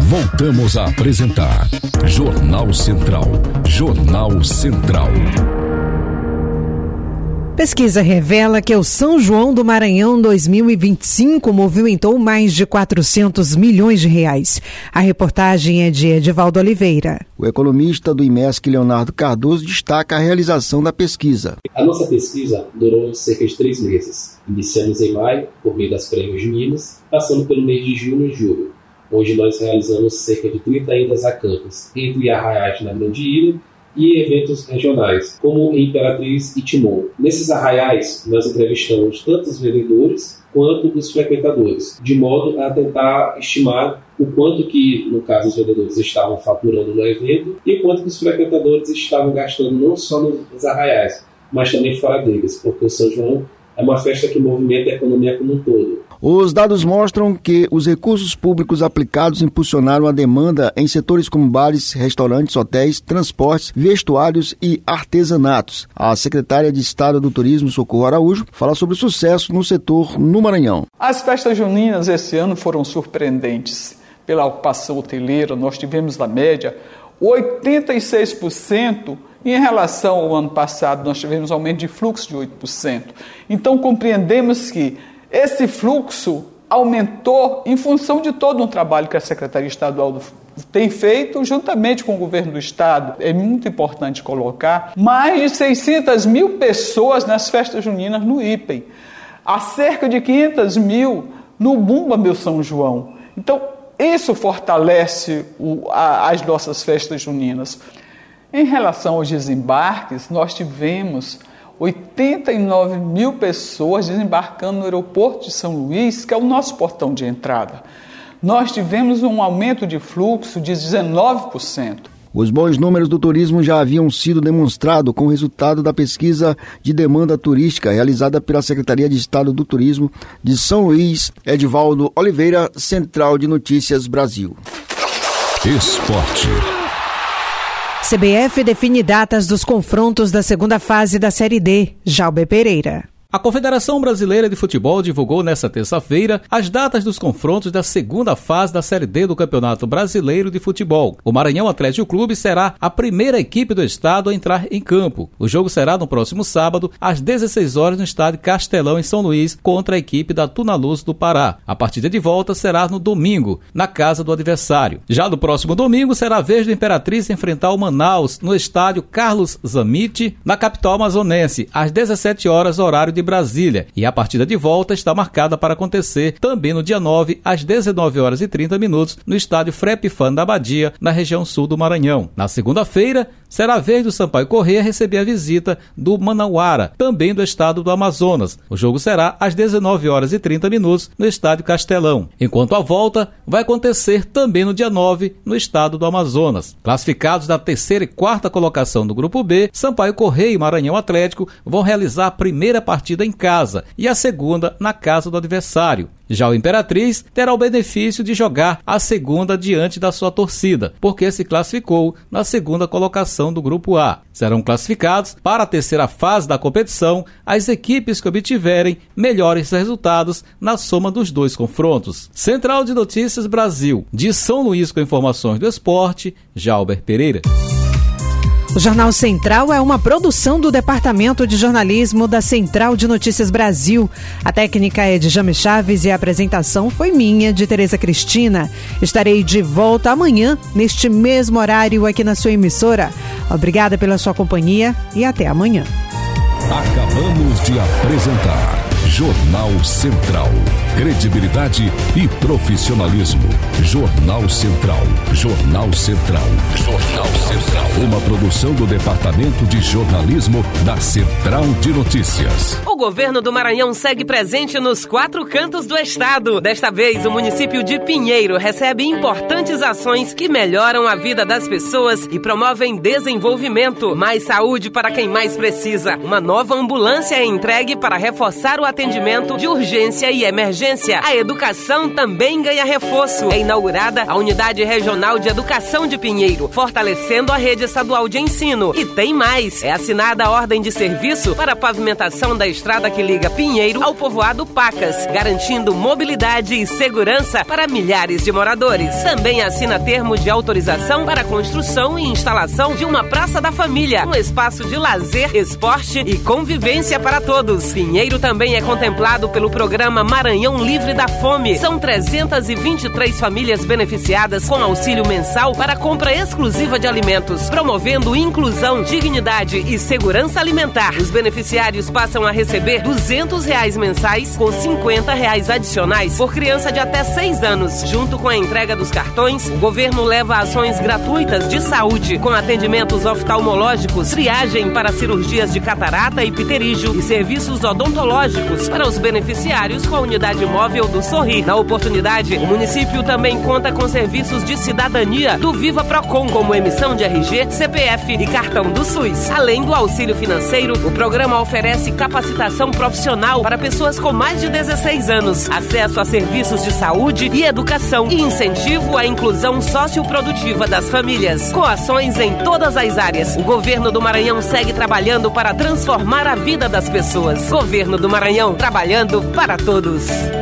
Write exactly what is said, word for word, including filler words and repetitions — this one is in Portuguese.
Voltamos a apresentar Jornal Central. Jornal Central. Pesquisa revela que o São João do Maranhão dois mil e vinte e cinco movimentou mais de quatrocentos milhões de reais. A reportagem é de Edivaldo Oliveira. O economista do IMESC, Leonardo Cardoso, destaca a realização da pesquisa. A nossa pesquisa durou cerca de três meses. Iniciamos em maio, por meio das prévias juninas, passando pelo mês de junho e julho, onde nós realizamos cerca de trinta idas a campos, entre arraiais na Grande Ilha e eventos regionais, como em Imperatriz e Timon. Nesses arraiais, nós entrevistamos tanto os vendedores quanto os frequentadores, de modo a tentar estimar o quanto que, no caso, os vendedores estavam faturando no evento e o quanto que os frequentadores estavam gastando não só nos arraiais, mas também fora deles, porque o São João é uma festa que movimenta a economia como um todo. Os dados mostram que os recursos públicos aplicados impulsionaram a demanda em setores como bares, restaurantes, hotéis, transportes, vestuários e artesanatos. A secretária de Estado do Turismo, Socorro Araújo, fala sobre o sucesso no setor no Maranhão. As festas juninas esse ano foram surpreendentes. Pela ocupação hoteleira, nós tivemos na média oitenta e seis por cento. Em relação ao ano passado, nós tivemos um aumento de fluxo de oito por cento. Então, compreendemos que esse fluxo aumentou em função de todo um trabalho que a Secretaria Estadual tem feito juntamente com o governo do Estado. É muito importante colocar mais de seiscentas mil pessoas nas festas juninas no I P E M. Há cerca de quinhentas mil no Bumba Meu São João. Então, isso fortalece o, a, as nossas festas juninas. Em relação aos desembarques, nós tivemos oitenta e nove mil pessoas desembarcando no aeroporto de São Luís, que é o nosso portão de entrada. Nós tivemos um aumento de fluxo de dezenove por cento. Os bons números do turismo já haviam sido demonstrados com o resultado da pesquisa de demanda turística realizada pela Secretaria de Estado do Turismo de São Luís. Edivaldo Oliveira, Central de Notícias Brasil. Esporte. C B F define datas dos confrontos da segunda fase da Série D. Jalber Pereira. A Confederação Brasileira de Futebol divulgou nesta terça-feira as datas dos confrontos da segunda fase da Série D do Campeonato Brasileiro de Futebol. O Maranhão Atlético Clube será a primeira equipe do estado a entrar em campo. O jogo será no próximo sábado, às dezesseis horas, no estádio Castelão, em São Luís, contra a equipe da Tunaluz do Pará. A partida de volta será no domingo, na casa do adversário. Já no próximo domingo, será a vez do Imperatriz enfrentar o Manaus, no estádio Carlos Zamite, na capital amazonense, às dezessete horas, horário de de Brasília, e a partida de volta está marcada para acontecer também no dia nove, às dezenove horas e trinta minutos, no estádio Frepifan da Abadia, na região sul do Maranhão. Na segunda-feira, será a vez do Sampaio Corrêa receber a visita do Manauara, também do estado do Amazonas. O jogo será às dezenove horas e trinta minutos, no estádio Castelão. Enquanto a volta vai acontecer também no dia nove, no estado do Amazonas. Classificados da terceira e quarta colocação do Grupo B, Sampaio Corrêa e Maranhão Atlético vão realizar a primeira partida em casa e a segunda na casa do adversário. Já o Imperatriz terá o benefício de jogar a segunda diante da sua torcida, porque se classificou na segunda colocação do Grupo A. Serão classificados para a terceira fase da competição as equipes que obtiverem melhores resultados na soma dos dois confrontos. Central de Notícias Brasil, de São Luís, com informações do esporte, Jalber Pereira. O Jornal Central é uma produção do Departamento de Jornalismo da Central de Notícias Brasil. A técnica é de Jaime Chaves e a apresentação foi minha, de Tereza Cristina. Estarei de volta amanhã, neste mesmo horário, aqui na sua emissora. Obrigada pela sua companhia e até amanhã. Acabamos de apresentar Jornal Central. Credibilidade e profissionalismo. Jornal Central. Jornal Central. Jornal Central. Uma produção do Departamento de Jornalismo da Central de Notícias. O governo do Maranhão segue presente nos quatro cantos do estado. Desta vez, o município de Pinheiro recebe importantes ações que melhoram a vida das pessoas e promovem desenvolvimento. Mais saúde para quem mais precisa. Uma nova ambulância é entregue para reforçar o atendimento de urgência e emergência. convivência. A educação também ganha reforço. É inaugurada a Unidade Regional de Educação de Pinheiro, fortalecendo a rede estadual de ensino. E tem mais. É assinada a ordem de serviço para a pavimentação da estrada que liga Pinheiro ao povoado Pacas, garantindo mobilidade e segurança para milhares de moradores. Também assina termo de autorização para a construção e instalação de uma Praça da Família, um espaço de lazer, esporte e convivência para todos. Pinheiro também é contemplado pelo programa Maranhão Livre da Fome. São trezentas e vinte e três famílias beneficiadas com auxílio mensal para compra exclusiva de alimentos, promovendo inclusão, dignidade e segurança alimentar. Os beneficiários passam a receber duzentos reais mensais com cinquenta reais adicionais por criança de até seis anos. Junto com a entrega dos cartões, o governo leva ações gratuitas de saúde, com atendimentos oftalmológicos, triagem para cirurgias de catarata e pterígio e serviços odontológicos para os beneficiários com a unidade móvel do Sorri. Na oportunidade, o município também conta com serviços de cidadania do Viva Procon, como emissão de R G, C P F e cartão do SUS. Além do auxílio financeiro, o programa oferece capacitação profissional para pessoas com mais de dezesseis anos, acesso a serviços de saúde e educação e incentivo à inclusão socioprodutiva das famílias. Com ações em todas as áreas, o governo do Maranhão segue trabalhando para transformar a vida das pessoas. Governo do Maranhão, trabalhando para todos.